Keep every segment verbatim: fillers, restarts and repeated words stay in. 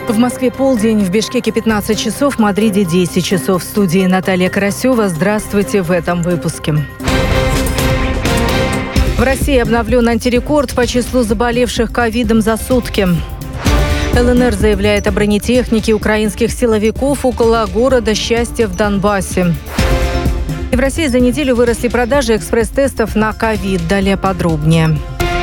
В Москве полдень, в Бишкеке пятнадцать часов, в Мадриде десять часов. В студии Наталья Карасева. Здравствуйте в этом выпуске. В России обновлен антирекорд по числу заболевших ковидом за сутки. ЛНР заявляет о бронетехнике украинских силовиков около города Счастье в Донбассе. И в России за неделю выросли продажи экспресс-тестов на ковид. Далее подробнее.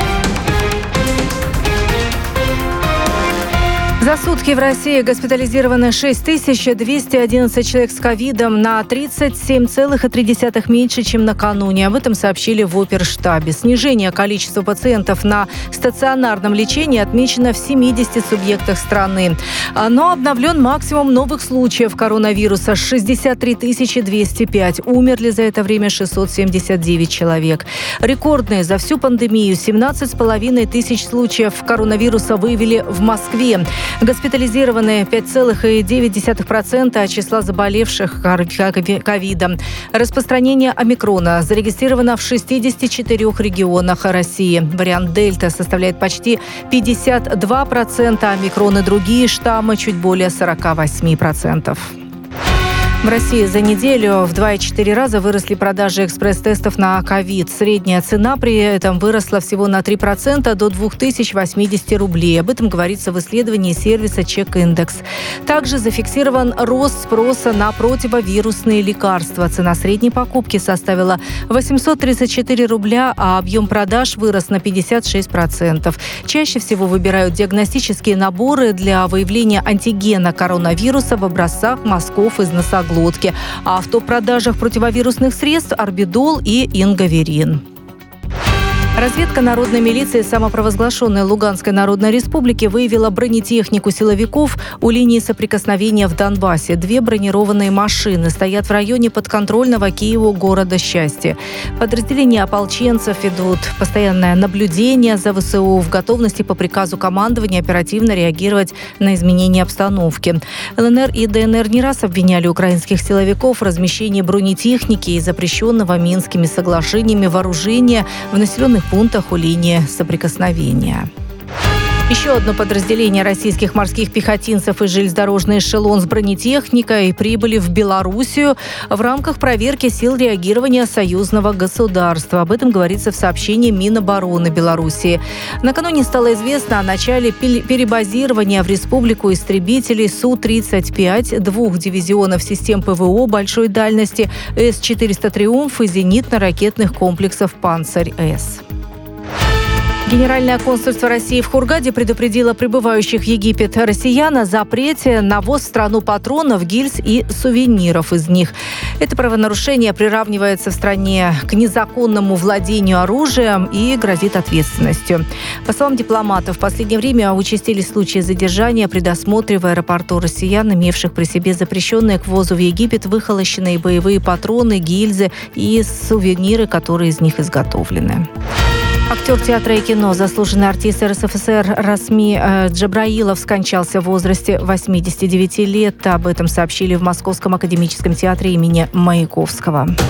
За сутки в России госпитализировано шесть тысяч двести одиннадцать человек с ковидом, на тридцать семь целых три десятых меньше, чем накануне. Об этом сообщили в оперштабе. Снижение количества пациентов на стационарном лечении отмечено в семидесяти субъектах страны. Но обновлен максимум новых случаев коронавируса – шестьдесят три тысячи двести пять. Умерли за это время шестьсот семьдесят девять человек. Рекордные за всю пандемию семнадцать с половиной тысяч случаев коронавируса выявили в Москве. Госпитализированы пять целых девять десятых процента числа заболевших ковидом. Распространение омикрона зарегистрировано в шестидесяти четырёх регионах России. Вариант Дельта составляет почти пятьдесят два процента, омикрон и другие штаммы чуть более сорок восемь процентов. В России за неделю в два и четыре раза выросли продажи экспресс-тестов на ковид. Средняя цена при этом выросла всего на три процента до две тысячи восемьдесят рублей. Об этом говорится в исследовании сервиса «Чек-индекс». Также зафиксирован рост спроса на противовирусные лекарства. Цена средней покупки составила восемьсот тридцать четыре рубля, а объем продаж вырос на пятьдесят шесть процентов. Чаще всего выбирают диагностические наборы для выявления антигена коронавируса в образцах мазков из носоглотки. глотки, а в топ-продажах противовирусных средств орбидол и ингаверин. Разведка народной милиции самопровозглашенной Луганской Народной Республики выявила бронетехнику силовиков у линии соприкосновения в Донбассе. Две бронированные машины стоят в районе подконтрольного Киеву города Счастье. Подразделения ополченцев ведут постоянное наблюдение за ВСУ, в готовности по приказу командования оперативно реагировать на изменения обстановки. ЛНР и ДНР не раз обвиняли украинских силовиков в размещении бронетехники и запрещенного Минскими соглашениями вооружения в населенных пунктах у линии соприкосновения. Еще одно подразделение российских морских пехотинцев и железнодорожный эшелон с бронетехникой прибыли в Белоруссию в рамках проверки сил реагирования союзного государства. Об этом говорится в сообщении Минобороны Белоруссии. Накануне стало известно о начале перебазирования в республику истребителей Су тридцать пять, двух дивизионов систем ПВО большой дальности С четыреста «Триумф» и зенитно-ракетных комплексов «Панцирь-С». Генеральное консульство России в Хургаде предупредило прибывающих в Египет россиян о запрете на ввоз в страну патронов, гильз и сувениров из них. Это правонарушение приравнивается в стране к незаконному владению оружием и грозит ответственностью. По словам дипломатов, в последнее время участились случаи задержания при досмотре в аэропорту россиян, имевших при себе запрещенные к ввозу в Египет выхолощенные боевые патроны, гильзы и сувениры, которые из них изготовлены. Актер театра и кино, заслуженный артист РСФСР Расми Джабраилов скончался в возрасте восьмидесяти девяти лет. Об этом сообщили в Московском академическом театре имени Маяковского.